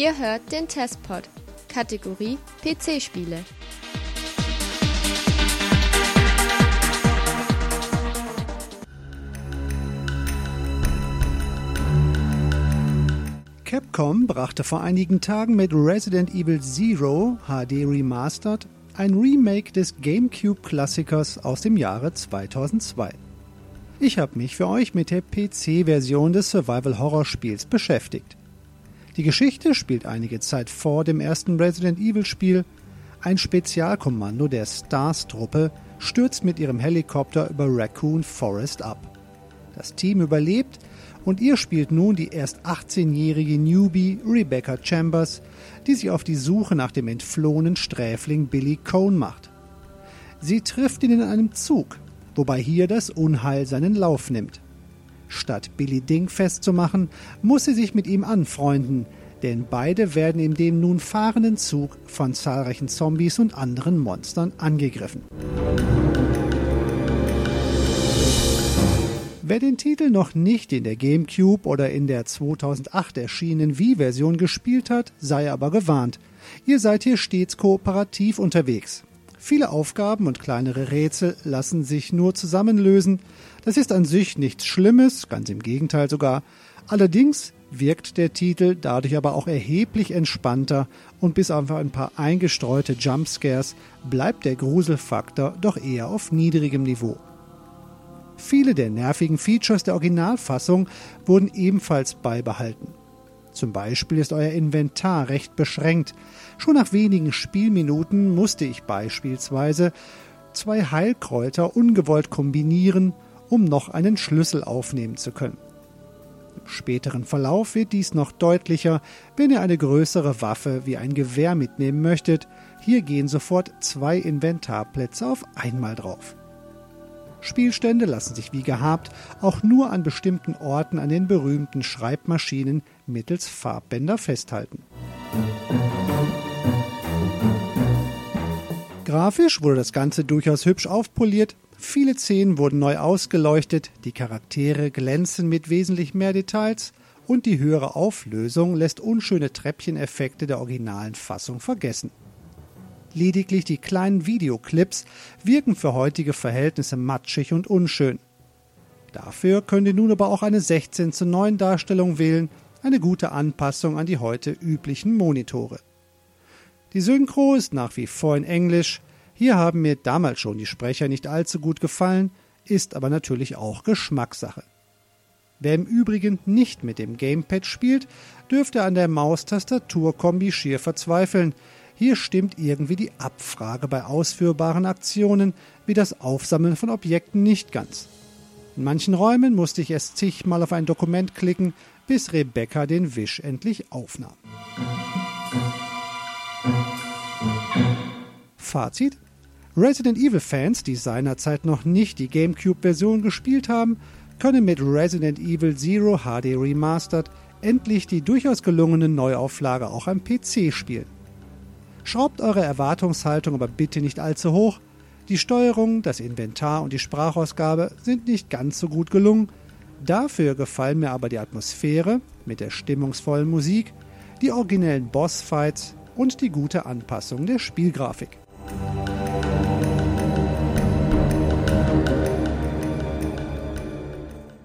Ihr hört den Testpod, Kategorie PC-Spiele. Capcom brachte vor einigen Tagen mit Resident Evil Zero HD Remastered ein Remake des GameCube-Klassikers aus dem Jahre 2002. Ich habe mich für euch mit der PC-Version des Survival-Horror-Spiels beschäftigt. Die Geschichte spielt einige Zeit vor dem ersten Resident Evil-Spiel. Ein Spezialkommando der STARS-Truppe stürzt mit ihrem Helikopter über Raccoon Forest ab. Das Team überlebt und ihr spielt nun die erst 18-jährige Newbie Rebecca Chambers, die sich auf die Suche nach dem entflohenen Sträfling Billy Cone macht. Sie trifft ihn in einem Zug, wobei hier das Unheil seinen Lauf nimmt. Statt Billy dingfest zu machen, muss sie sich mit ihm anfreunden, denn beide werden in dem nun fahrenden Zug von zahlreichen Zombies und anderen Monstern angegriffen. Wer den Titel noch nicht in der GameCube oder in der 2008 erschienenen Wii-Version gespielt hat, sei aber gewarnt. Ihr seid hier stets kooperativ unterwegs. Viele Aufgaben und kleinere Rätsel lassen sich nur zusammenlösen. Das ist an sich nichts Schlimmes, ganz im Gegenteil sogar. Allerdings wirkt der Titel dadurch aber auch erheblich entspannter und bis auf ein paar eingestreute Jumpscares bleibt der Gruselfaktor doch eher auf niedrigem Niveau. Viele der nervigen Features der Originalfassung wurden ebenfalls beibehalten. Zum Beispiel ist euer Inventar recht beschränkt. Schon nach wenigen Spielminuten musste ich beispielsweise 2 Heilkräuter ungewollt kombinieren, um noch einen Schlüssel aufnehmen zu können. Im späteren Verlauf wird dies noch deutlicher, wenn ihr eine größere Waffe wie ein Gewehr mitnehmen möchtet. Hier gehen sofort 2 Inventarplätze auf einmal drauf. Spielstände lassen sich wie gehabt auch nur an bestimmten Orten an den berühmten Schreibmaschinen mittels Farbbänder festhalten. Grafisch wurde das Ganze durchaus hübsch aufpoliert, viele Szenen wurden neu ausgeleuchtet, die Charaktere glänzen mit wesentlich mehr Details und die höhere Auflösung lässt unschöne Treppcheneffekte der originalen Fassung vergessen. Lediglich die kleinen Videoclips wirken für heutige Verhältnisse matschig und unschön. Dafür könnt ihr nun aber auch eine 16:9 Darstellung wählen, eine gute Anpassung an die heute üblichen Monitore. Die Synchro ist nach wie vor in Englisch. Hier haben mir damals schon die Sprecher nicht allzu gut gefallen, ist aber natürlich auch Geschmackssache. Wer im Übrigen nicht mit dem Gamepad spielt, dürfte an der Maus-Tastatur-Kombi schier verzweifeln. Hier stimmt irgendwie die Abfrage bei ausführbaren Aktionen wie das Aufsammeln von Objekten nicht ganz. In manchen Räumen musste ich erst zigmal auf ein Dokument klicken, bis Rebecca den Wisch endlich aufnahm. Fazit: Resident Evil-Fans, die seinerzeit noch nicht die GameCube-Version gespielt haben, können mit Resident Evil Zero HD Remastered endlich die durchaus gelungene Neuauflage auch am PC spielen. Schraubt eure Erwartungshaltung aber bitte nicht allzu hoch. Die Steuerung, das Inventar und die Sprachausgabe sind nicht ganz so gut gelungen. Dafür gefallen mir aber die Atmosphäre mit der stimmungsvollen Musik, die originellen Bossfights und die gute Anpassung der Spielgrafik.